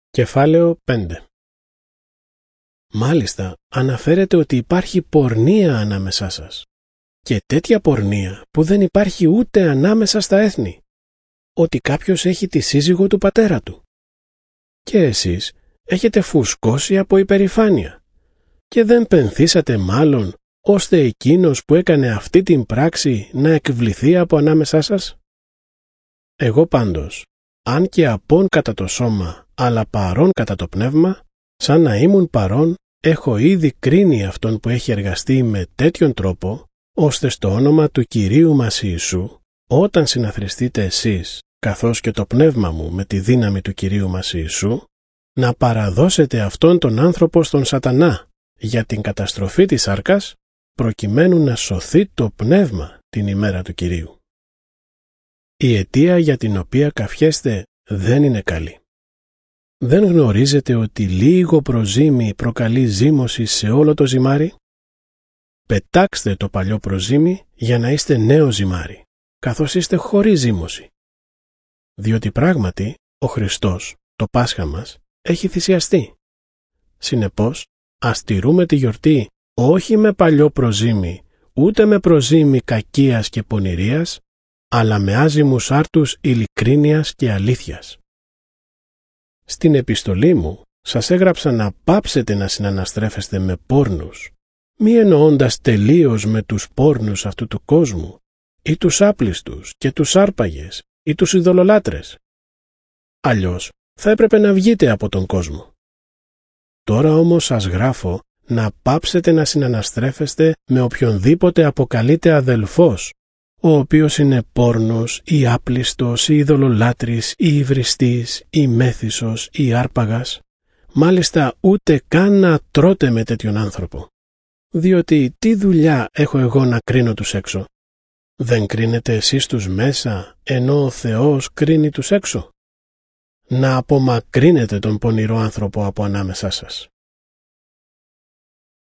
Κεφάλαιο 5. Μάλιστα, αναφέρεται ότι υπάρχει πορνεία ανάμεσά σας. Και τέτοια πορνεία που δεν υπάρχει ούτε ανάμεσα στα έθνη. Ότι κάποιος έχει τη σύζυγο του πατέρα του. Και εσείς έχετε φουσκώσει από υπερηφάνεια. Και δεν πενθήσατε μάλλον ώστε εκείνος που έκανε αυτή την πράξη να εκβληθεί από ανάμεσά σας. Εγώ πάντως, αν και απόν κατά το σώμα, αλλά παρών κατά το πνεύμα, σαν να ήμουν παρών, έχω ήδη κρίνει αυτόν που έχει εργαστεί με τέτοιον τρόπο, ώστε στο όνομα του Κυρίου μας Ιησού, όταν συναθριστείτε εσείς, καθώς και το πνεύμα μου με τη δύναμη του Κυρίου μας Ιησού, να παραδώσετε αυτόν τον άνθρωπο στον σατανά για την καταστροφή της σάρκας, προκειμένου να σωθεί το πνεύμα την ημέρα του Κυρίου. Η αιτία για την οποία καυχέστε δεν είναι καλή. Δεν γνωρίζετε ότι λίγο προζύμι προκαλεί ζύμωση σε όλο το ζυμάρι? Πετάξτε το παλιό προζύμι για να είστε νέο ζυμάρι, καθώς είστε χωρίς ζύμωση. Διότι πράγματι ο Χριστός, το Πάσχα μας, έχει θυσιαστεί. Συνεπώς, ας τηρούμε τη γιορτή όχι με παλιό προζύμι, ούτε με προζύμι κακίας και πονηρίας, αλλά με άζυμους άρτους ειλικρίνειας και αλήθειας. Στην επιστολή μου σας έγραψα να πάψετε να συναναστρέφεστε με πόρνους, μη εννοώντας τελείως με τους πόρνους αυτού του κόσμου, ή τους άπλιστους και τους άρπαγες ή τους ειδωλολάτρες. Αλλιώς θα έπρεπε να βγείτε από τον κόσμο. Τώρα όμως σας γράφω να πάψετε να συναναστρέφεστε με οποιονδήποτε αποκαλείται αδελφός, ο οποίος είναι πόρνος ή άπλιστος ή ειδωλολάτρης ή υβριστής ή μέθυσος ή άρπαγας, μάλιστα ούτε καν να τρώτε με τέτοιον άνθρωπο. Διότι τι δουλειά έχω εγώ να κρίνω τους έξω? Δεν κρίνετε εσείς τους μέσα, ενώ ο Θεός κρίνει τους έξω? Να απομακρύνετε τον πονηρό άνθρωπο από ανάμεσά σας.